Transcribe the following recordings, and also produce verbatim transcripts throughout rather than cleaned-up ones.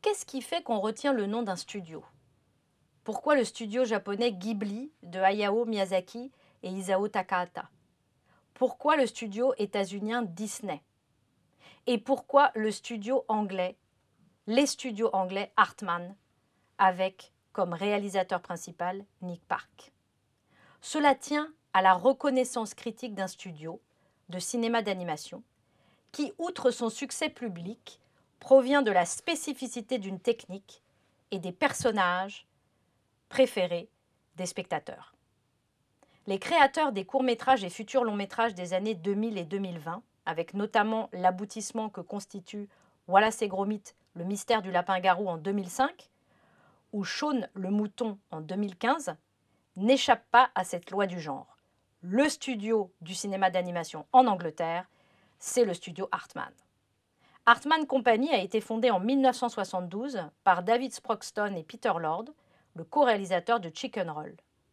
qu'est-ce qui fait qu'on retient le nom d'un studio? Pourquoi le studio japonais Ghibli de Hayao Miyazaki et Isao Takahata? Pourquoi le studio états-unien Disney? Et pourquoi le studio anglais, les studios anglais Hartman, avec comme réalisateur principal Nick Park? Cela tient à la reconnaissance critique d'un studio de cinéma d'animation qui, outre son succès public, provient de la spécificité d'une technique et des personnages préférés des spectateurs. Les créateurs des courts-métrages et futurs longs-métrages des années deux mille et deux mille vingt, avec notamment l'aboutissement que constitue Wallace et Gromit, le mystère du lapin-garou en deux mille cinq, ou Shaun le mouton en deux mille quinze, n'échappent pas à cette loi du genre. Le studio du cinéma d'animation en Angleterre, c'est le studio Hartman. Hartman Company a été fondée en mille neuf cent soixante-douze par David Sproxton et Peter Lord, le co-réalisateur de Chicken Run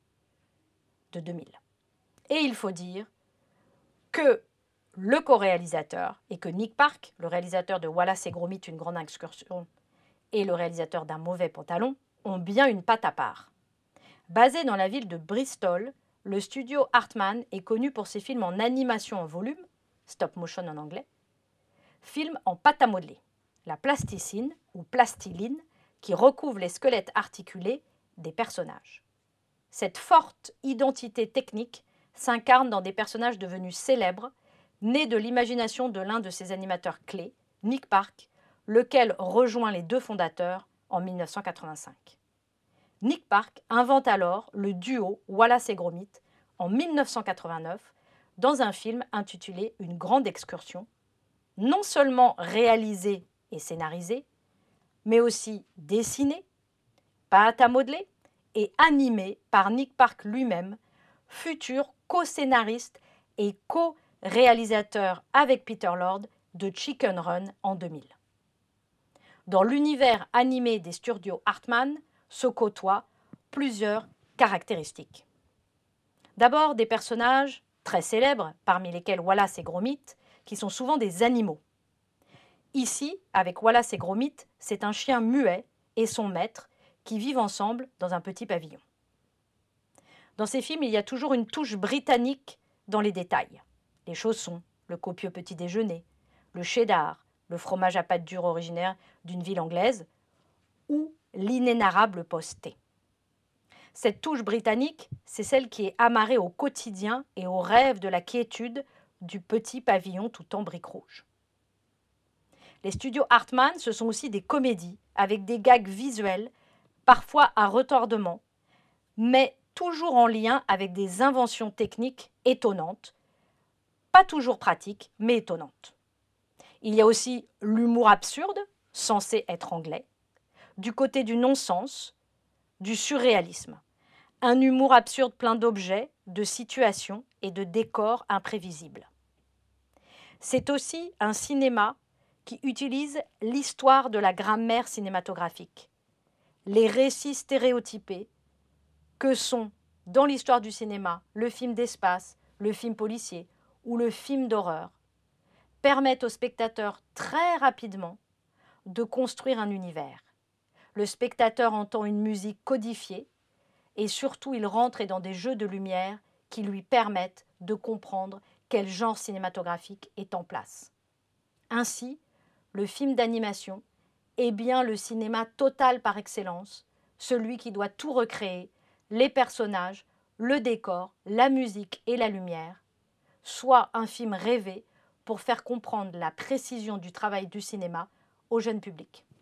de deux mille. Et il faut dire que le co-réalisateur et que Nick Park, le réalisateur de Wallace et Gromit, une grande excursion, et le réalisateur d'un mauvais pantalon, ont bien une patte à part. Basé dans la ville de Bristol, le studio Hartman est connu pour ses films en animation en volume, stop motion en anglais, films en pâte à modeler, la plasticine ou plastiline qui recouvre les squelettes articulés des personnages. Cette forte identité technique s'incarne dans des personnages devenus célèbres, nés de l'imagination de l'un de ses animateurs clés, Nick Park, lequel rejoint les deux fondateurs en mille neuf cent quatre-vingt-cinq. Nick Park invente alors le duo Wallace et Gromit en mille neuf cent quatre-vingt-neuf dans un film intitulé Une grande excursion, non seulement réalisé et scénarisé, mais aussi dessiné, pâte à modeler et animé par Nick Park lui-même, futur co-scénariste et co-réalisateur avec Peter Lord de Chicken Run en deux mille. Dans l'univers animé des studios Hartman se côtoient plusieurs caractéristiques. D'abord, des personnages très célèbres, parmi lesquels Wallace et Gromit, qui sont souvent des animaux. Ici, avec Wallace et Gromit, c'est un chien muet et son maître qui vivent ensemble dans un petit pavillon. Dans ces films, il y a toujours une touche britannique dans les détails. Les chaussons, le copieux petit déjeuner, le cheddar, le fromage à pâte dure originaire d'une ville anglaise, ou l'inénarrable post-thé. Cette touche britannique, c'est celle qui est amarrée au quotidien et au rêve de la quiétude du petit pavillon tout en briques rouges. Les studios Hartman, ce sont aussi des comédies avec des gags visuels, parfois à retordement, mais toujours en lien avec des inventions techniques étonnantes, pas toujours pratiques, mais étonnantes. Il y a aussi l'humour absurde, censé être anglais, du côté du non-sens, du surréalisme. Un humour absurde plein d'objets, de situations et de décors imprévisibles. C'est aussi un cinéma qui utilise l'histoire de la grammaire cinématographique, les récits stéréotypés que sont, dans l'histoire du cinéma, le film d'espace, le film policier ou le film d'horreur, permettent au spectateur très rapidement de construire un univers. Le spectateur entend une musique codifiée et surtout il rentre dans des jeux de lumière qui lui permettent de comprendre quel genre cinématographique est en place. Ainsi, le film d'animation est bien le cinéma total par excellence, celui qui doit tout recréer, les personnages, le décor, la musique et la lumière, soit un film rêvé pour faire comprendre la précision du travail du cinéma au jeune public.